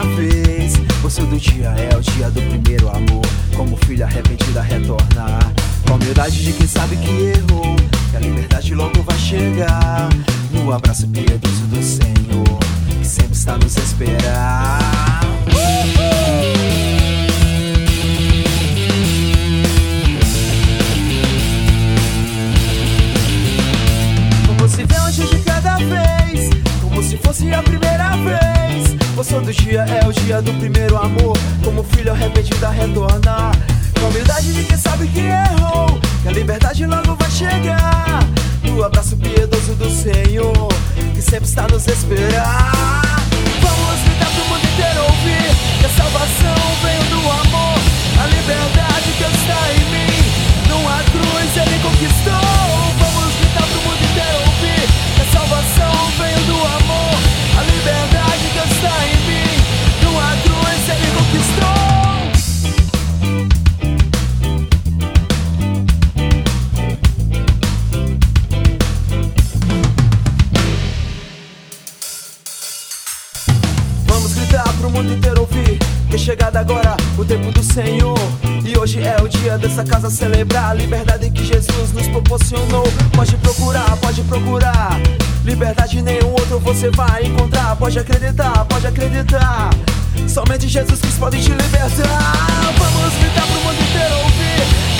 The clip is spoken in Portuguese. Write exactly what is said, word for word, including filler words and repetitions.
vez. Pois todo dia é o dia do primeiro amor, como filho arrependida retornar, com a humildade de quem sabe que errou, que a liberdade logo vai chegar, no abraço piedoso do Senhor, que sempre está nos esperar. Como se vê hoje de cada vez, como se fosse a primeira vez. Pois todo dia é o dia do primeiro amor, como filho arrependido a retornar, com a humildade de quem sabe que errou, que a liberdade logo vai chegar, no abraço piedoso do Senhor, que sempre está nos esperar. Vamos gritar pro mundo inteiro ouvir, que a salvação veio do amor, a liberdade que está em mim, numa cruz ele conquistou. Vamos gritar pro mundo inteiro ouvir, que a salvação veio do amor, a liberdade que está em mim, numa cruz ele conquistou. Vamos gritar pro mundo inteiro ouvir, que é chegado agora o tempo do Senhor, e hoje é o dia dessa casa celebrar a liberdade que Jesus nos proporcionou. Pode procurar, pode procurar, liberdade nenhum outro você vai encontrar. Pode acreditar, pode acreditar, somente Jesus Cristo pode te libertar. Vamos gritar pro mundo inteiro ouvir,